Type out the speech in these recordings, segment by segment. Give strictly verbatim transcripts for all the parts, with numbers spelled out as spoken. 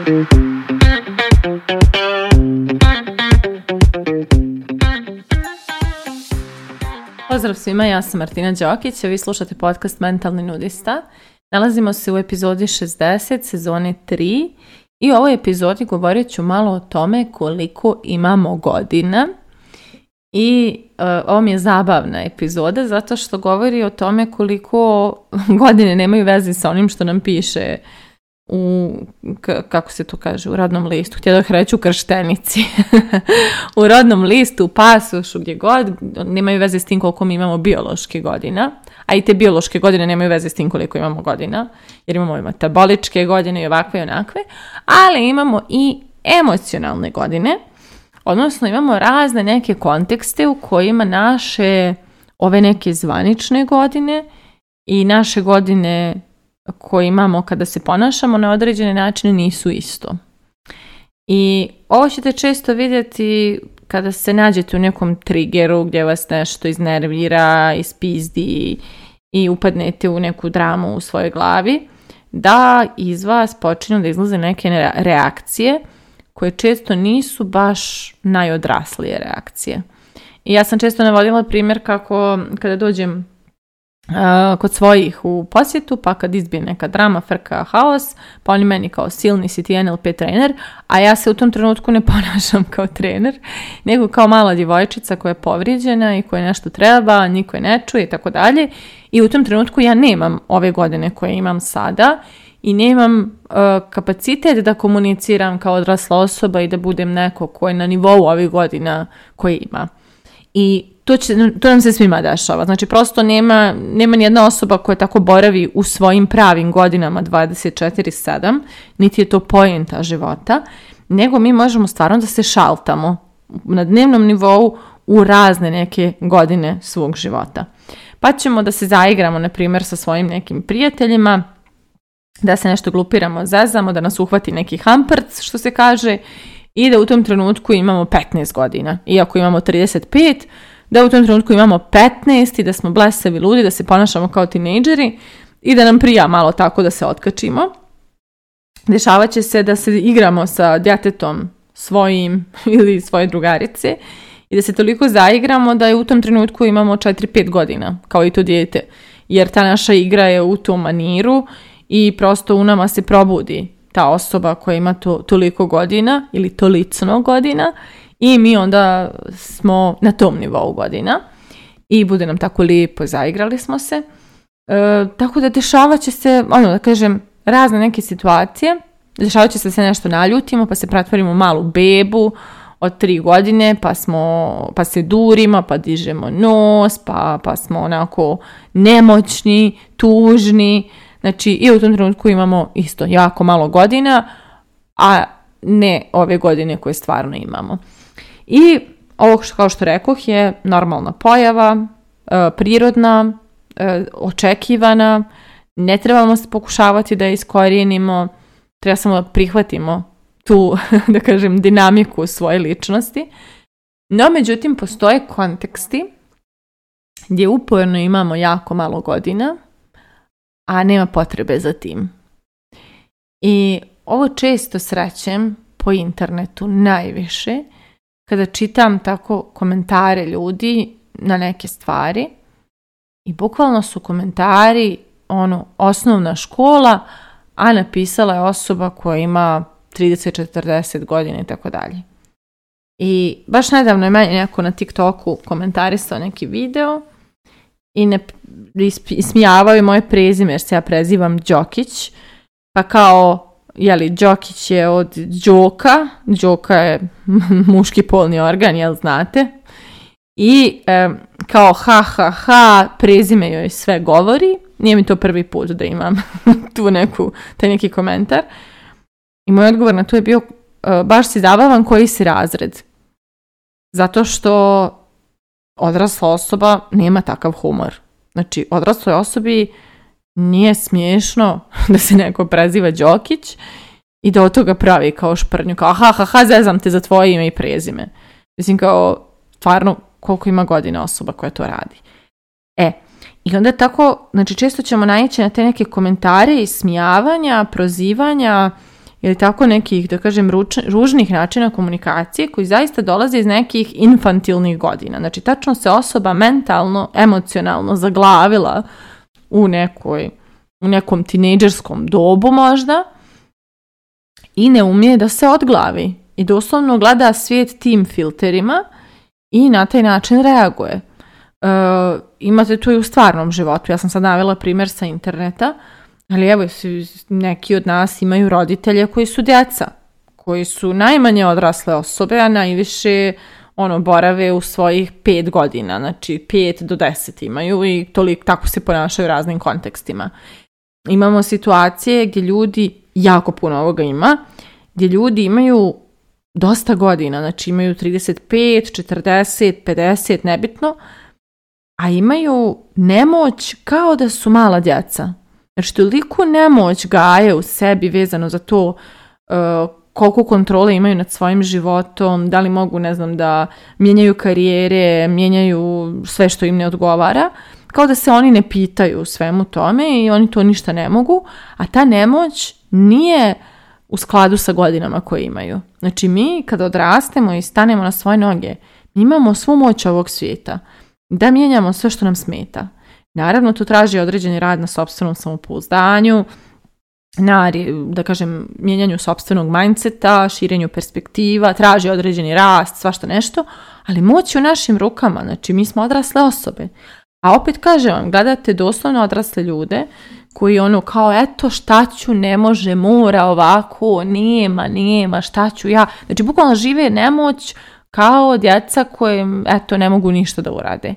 Pozdrav svima, ja sam Martina Đokić, a vi slušate podcast Mentalni nudista. Nalazimo se u epizodi šezdeset, sezone tri i u ovoj epizodi govorit ću malo o tome koliko imamo godina. I uh, ovo mi je zabavna epizoda zato što govori o tome koliko godine nemaju veze sa onim što nam piše u, k- kako se to kaže, u rodnom listu. Htjela bih reći u krštenici. U rodnom listu, u pasošu, gdje god, nemaju veze s tim koliko mi imamo biološke godina. A i te biološke godine nemaju veze s tim koliko imamo godina. Jer imamo i metaboličke godine i ovakve i onakve. Ali imamo i emocionalne godine. Odnosno imamo razne neke kontekste u kojima naše ove neke zvanične godine i naše godine koje imamo kada se ponašamo na određene načine nisu isto. I ovo ćete često vidjeti kada se nađete u nekom triggeru gdje vas nešto iznervira, ispizdi i upadnete u neku dramu u svojoj glavi, da iz vas počinju da izlaze neke reakcije koje često nisu baš najodraslije reakcije. I ja sam često navodila primjer kako kada dođem uh, kod svojih u posjetu, pa kad izbije neka drama, frka, haos, pa oni meni kao silni si ti N L P trener, a ja se u tom trenutku ne ponašam kao trener, nego kao mala djevojčica koja je povrijeđena i koja nešto treba, niko je ne čuje i tako dalje. I u tom trenutku ja nemam ove godine koje imam sada, i nemam uh, kapacitet da komuniciram kao odrasla osoba i da budem neko ko je na nivou ovih godina koje ima. I to, će, to nam se svima dešava. Znači prosto nema, nema nijedna osoba koja tako boravi u svojim pravim godinama dvadeset četiri sedam, niti je to poenta života, nego mi možemo stvarno da se šaltamo na dnevnom nivou u razne neke godine svog života. Pa ćemo da se zaigramo, na primjer, sa svojim nekim prijateljima, da se nešto glupiramo, zezamo, da nas uhvati neki hamprc, što se kaže, i da u tom trenutku imamo petnaest godina. Iako imamo trideset pet, da u tom trenutku imamo petnaest i da smo blesavi ludi, da se ponašamo kao tinejdžeri i da nam prija malo tako da se otkačimo. Dešavat će se da se igramo sa djetetom svojim ili svoje drugarice i da se toliko zaigramo da je u tom trenutku imamo četiri pet godina, kao i to dijete. Jer ta naša igra je u tom maniru i prosto u nama se probudi ta osoba koja ima to, toliko godina ili tolicno godina i mi onda smo na tom nivou godina i bude nam tako lijepo, zaigrali smo se. E, tako da dešavat će se, ono da kažem, razne neke situacije. Dešavat će se da se nešto naljutimo pa se pretvorimo u malu bebu od tri godine pa, smo, pa se durimo, pa dižemo nos, pa, pa smo onako nemoćni, tužni. Znači i u tom trenutku imamo isto jako malo godina, a ne ove godine koje stvarno imamo. I ovo kao što rekoh je normalna pojava, prirodna, očekivana, ne trebamo se pokušavati da je iskorijenimo, treba samo da prihvatimo tu, da kažem, dinamiku svoje ličnosti. No, međutim, postoje konteksti gdje uporno imamo jako malo godina, a nema potrebe za tim. I ovo često srećem po internetu najviše kada čitam tako komentare ljudi na neke stvari i bukvalno su komentari ono osnovna škola, a napisala je osoba koja ima trideset četrdeset godina i tako dalje. I baš nedavno je meni neko na TikToku komentarisao neki video i ne ismijavaju moje prezime jer se ja prezivam Đokić, pa kao, jeli, Đokić je od Đoka, Đoka je muški polni organ, jel znate, i e, kao ha ha ha, prezime joj sve govori, nije mi to prvi put da imam tu neku, taj neki komentar, i moj odgovor na to je bio, e, baš si zabavan koji si razred, zato što odrasla osoba nema takav humor. Znači, odrasloj osobi nije smiješno da se neko preziva Đokić i da od toga pravi kao šprnju, kao ha ha ha, zezam te za tvoje ime i prezime. Mislim, kao, stvarno, koliko ima godina osoba koja to radi. E, i onda tako, znači, često ćemo naići na te neke komentare, ismijavanja, prozivanja ili tako nekih, da kažem, ruč, ružnih načina komunikacije koji zaista dolaze iz nekih infantilnih godina. Znači, tačno se osoba mentalno, emocionalno zaglavila u nekoj, u nekom tinejdžerskom dobu možda i ne umije da se odglavi. I doslovno gleda svijet tim filterima i na taj način reaguje. Uh, imate to i u stvarnom životu. Ja sam sad navela primjer sa interneta, ali evo, neki od nas imaju roditelje koji su djeca, koji su najmanje odrasle osobe, a najviše ono, borave u svojih pet godina, znači pet do deset imaju i toliko, tako se ponašaju u raznim kontekstima. Imamo situacije gdje ljudi, jako puno ovoga ima, gdje ljudi imaju dosta godina, znači imaju trideset pet, četrdeset, pedeset, nebitno, a imaju nemoć kao da su mala djeca. Znači, toliko nemoć gaje u sebi vezano za to uh, koliko kontrole imaju nad svojim životom, da li mogu, ne znam, da mijenjaju karijere, mijenjaju sve što im ne odgovara, kao da se oni ne pitaju u svemu tome i oni to ništa ne mogu, a ta nemoć nije u skladu sa godinama koje imaju. Znači, mi kada odrastemo i stanemo na svoje noge, mi imamo svu moć ovog svijeta da mijenjamo sve što nam smeta. Naravno, to traži određeni rad na sopstvenom samopouzdanju, na, da kažem, mijenjanju sopstvenog mindseta, širenju perspektiva, traži određeni rast, svašta nešto, ali moć je u našim rukama, znači mi smo odrasle osobe. A opet kažem vam, gledate doslovno odrasle ljude koji ono kao, eto šta ću, ne može, mora ovako, nema, nema, šta ću ja. Znači, bukvalno žive nemoć kao djeca koje, eto, ne mogu ništa da urade.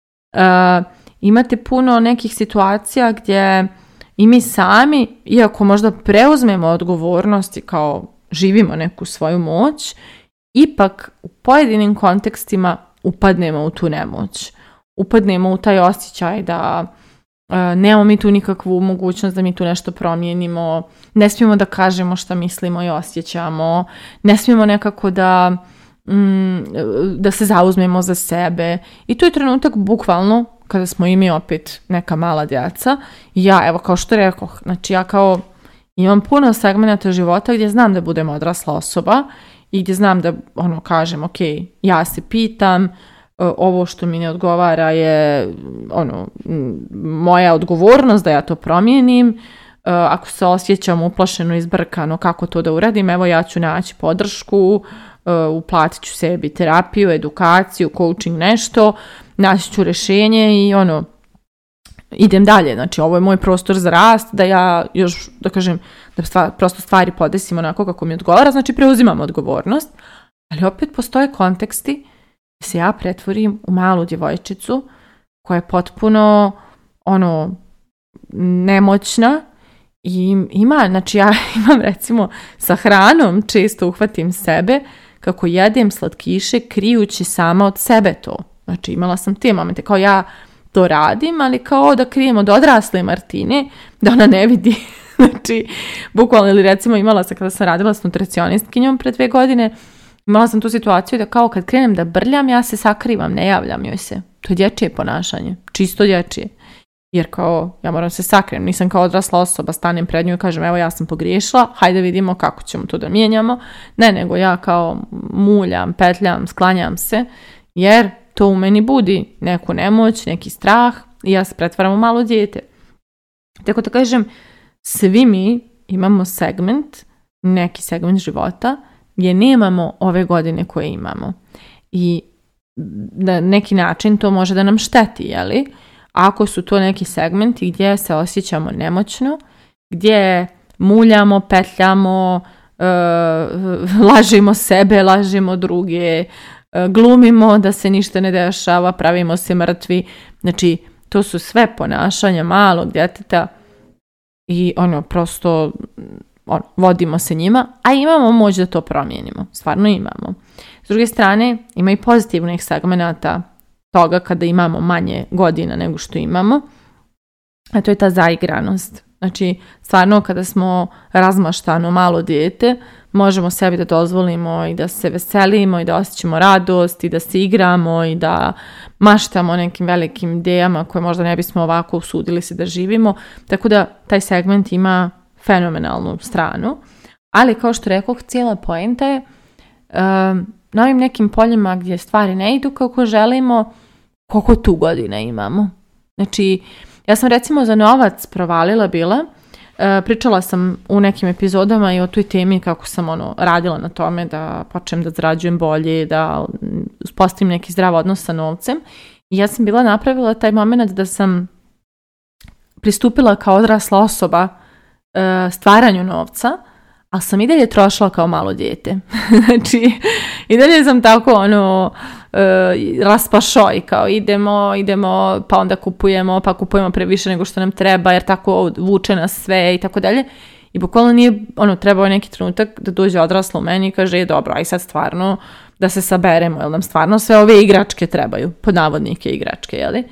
Uh, imate puno nekih situacija gdje i mi sami, iako možda preuzmemo odgovornost i kao živimo neku svoju moć, ipak u pojedinim kontekstima upadnemo u tu nemoć. Upadnemo u taj osjećaj da uh, nemamo mi tu nikakvu mogućnost da mi tu nešto promijenimo, ne smijemo da kažemo šta mislimo i osjećamo, ne smijemo nekako da, mm, da se zauzmemo za sebe. I to je trenutak bukvalno kada smo i mi opet neka mala djeca. I ja, evo, kao što rekoh, znači ja kao imam puno segmenata života gdje znam da budem odrasla osoba i gdje znam da ono kažem, ok, ja se pitam, ovo što mi ne odgovara je ono, moja odgovornost da ja to promijenim. Ako se osjećam uplašeno, izbrkano, kako to da uradim, evo ja ću naći podršku, uplatit ću sebi terapiju, edukaciju, coaching, nešto, naći ću rješenje i ono, idem dalje. Znači, ovo je moj prostor za rast, da ja još, da kažem, da stvar, prosto stvari podesim onako kako mi odgovara, znači preuzimam odgovornost, ali opet postoje konteksti da se ja pretvorim u malu djevojčicu koja je potpuno ono, nemoćna i ima, znači ja imam recimo sa hranom, često uhvatim sebe kako jedem slatkiše krijući sama od sebe to. Znači imala sam te momente kao ja to radim, ali kao da krijem od odrasle Martine, da ona ne vidi. Znači, bukvalno, ili recimo imala sam kada sam radila s nutricionistkinjom pre dve godine, imala sam tu situaciju da kao kad krenem da brljam, ja se sakrivam, ne javljam joj se. To je dječje ponašanje, čisto dječje. Jer kao, ja moram se sakrijem, nisam kao odrasla osoba, stanem pred nju i kažem, evo ja sam pogriješila, hajde vidimo kako ćemo to da mijenjamo. Ne, nego ja kao muljam, petljam, sklanjam se, jer to u meni budi neku nemoć, neki strah i ja se pretvaram u malo dijete. Tako da kažem, svi mi imamo segment, neki segment života gdje nemamo ove godine koje imamo. I na neki način to može da nam šteti, jeli? Ako su to neki segmenti gdje se osjećamo nemoćno, gdje muljamo, petljamo, uh, lažimo sebe, lažimo druge, uh, glumimo da se ništa ne dešava, pravimo se mrtvi. Znači, to su sve ponašanja malog djeteta i ono, prosto ono, vodimo se njima, a imamo moć da to promijenimo. Stvarno imamo. S druge strane, ima i pozitivnih segmenata toga kada imamo manje godina nego što imamo, a to je ta zaigranost. Znači, stvarno kada smo razmaštano malo dijete, možemo sebi da dozvolimo i da se veselimo i da osjećamo radost i da se igramo i da maštamo nekim velikim idejama koje možda ne bismo ovako usudili se da živimo. Tako da taj segment ima fenomenalnu stranu. Ali kao što rekoh, cijela poenta je um, na ovim nekim poljima gdje stvari ne idu kako želimo, koliko tu godina imamo. Znači, ja sam recimo za novac provalila bila, e, pričala sam u nekim epizodama i o toj temi kako sam ono radila na tome da počnem da zarađujem bolje, da uspostavim neki zdrav odnos sa novcem. I ja sam bila napravila taj moment da sam pristupila kao odrasla osoba e, stvaranju novca, ali sam i dalje trošila kao malo dijete. Znači, i dalje sam tako ono uh, raspašoj, kao idemo, idemo, pa onda kupujemo, pa kupujemo previše nego što nam treba, jer tako vuče nas sve i tako dalje. I bukvalno nije, ono, trebao je neki trenutak da dođe odraslo u meni i kaže, je dobro, aj sad stvarno da se saberemo, jer nam stvarno sve ove igračke trebaju, pod navodnike igračke, jeli?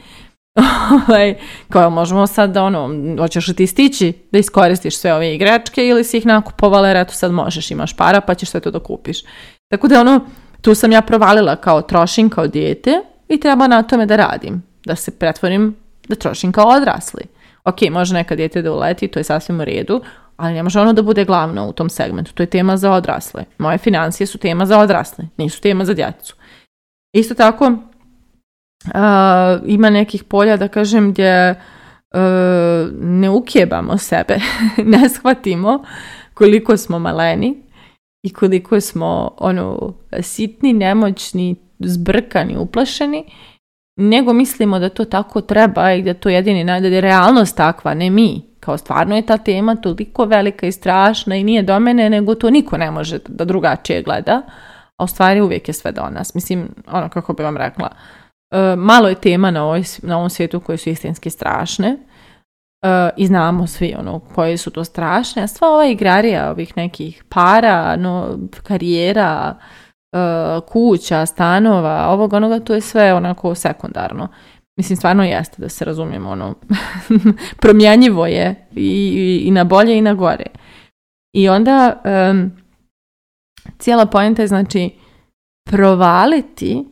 Kao možemo sad da ono, hoćeš li ti stići da iskoristiš sve ove igračke ili si ih nakupovala jer eto sad možeš, imaš para pa ćeš sve to da kupiš. Tako da ono, tu sam ja provalila kao trošim kao dijete i treba na tome da radim, da se pretvorim da trošim kao odrasli. Ok, može neka dijete da uleti, to je sasvim u redu, ali ne može ono da bude glavno u tom segmentu, to je tema za odrasle. Moje financije su tema za odrasle, nisu tema za djecu. Isto tako, Uh, ima nekih polja, da kažem, gdje uh, ne ukjebamo sebe, ne shvatimo koliko smo maleni i koliko smo ono, sitni, nemoćni, zbrkani, uplašeni, nego mislimo da to tako treba i da to jedini, da je realnost takva, ne mi. Kao stvarno je ta tema toliko velika i strašna i nije do mene, nego to niko ne može da drugačije gleda, a u stvari uvijek je sve do nas. Mislim, ono kako bi vam rekla, Uh, malo je tema na, ovoj, na ovom svijetu koje su istinski strašne uh, i znamo svi ono koje su to strašne, a sva ova igrarija ovih nekih para, no, karijera, uh, kuća, stanova, ovog onoga, to je sve onako sekundarno. Mislim, stvarno jeste, da se razumijemo, ono, promjenjivo je i, i, i na bolje i na gore. I onda um, cijela poenta je, znači, provaliti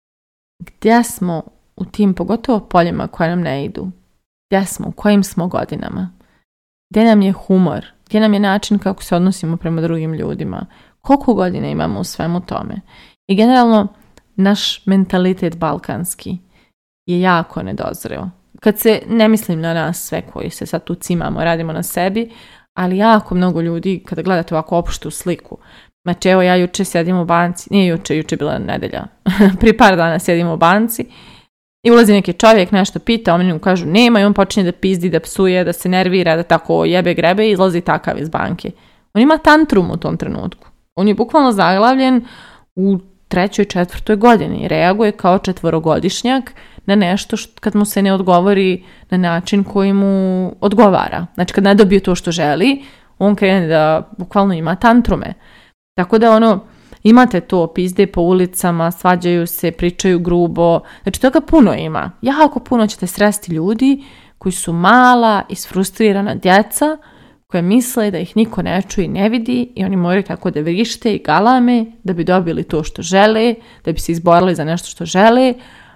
gdje smo u tim, pogotovo poljima koje nam ne idu, gdje smo, u kojim smo godinama, gdje nam je humor, gdje nam je način kako se odnosimo prema drugim ljudima, koliko godina imamo u svemu tome. I generalno, naš mentalitet balkanski je jako nedozreo. Kad se, ne mislim na nas sve koji se sad tu cimamo, radimo na sebi, ali jako mnogo ljudi, kada gledate ovako opštu sliku, znači evo ja juče sjedim u banci, nije juče, juče bila nedelja, prije par dana sjedim u banci i ulazi neki čovjek, nešto pita, oni mu kažu nema i on počinje da pizdi, da psuje, da se nervira, da tako jebe grebe i izlazi takav iz banke. On ima tantrum u tom trenutku. On je bukvalno zaglavljen u trećoj, četvrtoj godini i reaguje kao četvorogodišnjak na nešto što, kad mu se ne odgovori na način koji mu odgovara. Znači kad ne dobije to što želi, on krene da bukvalno ima tantrume. Tako da ono, imate to, pizde po ulicama, svađaju se, pričaju grubo, znači toga puno ima. Jako puno ćete sresti ljudi koji su mala, isfrustrirana djeca, koje misle da ih niko ne čuje i ne vidi i oni moraju tako da vrište i galame da bi dobili to što žele, da bi se izborili za nešto što žele,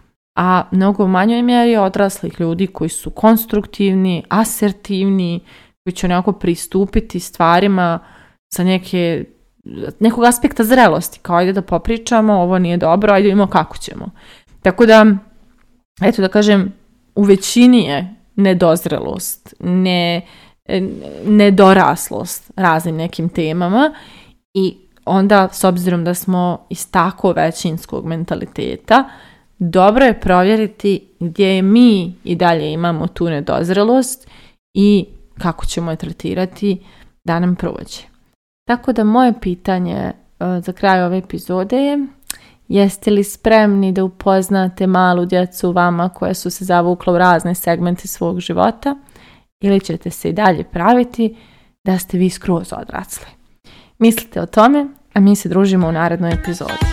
a mnogo u manjoj mjeri odraslih ljudi koji su konstruktivni, asertivni, koji će onako pristupiti stvarima sa neke nekog aspekta zrelosti, kao ajde da popričamo, ovo nije dobro, ajde vidimo kako ćemo. Tako da, eto da kažem, u većini je nedozrelost, ne, nedoraslost raznim nekim temama i onda, s obzirom da smo iz tako većinskog mentaliteta, dobro je provjeriti gdje mi i dalje imamo tu nedozrelost i kako ćemo je tretirati da nam prođe. Tako da moje pitanje uh, za kraj ove epizode je: jeste li spremni da upoznate malu djecu vama koja su se zavukla u razne segmente svog života ili ćete se i dalje praviti da ste vi skroz odrasli? Mislite o tome, a mi se družimo u narednoj epizodi.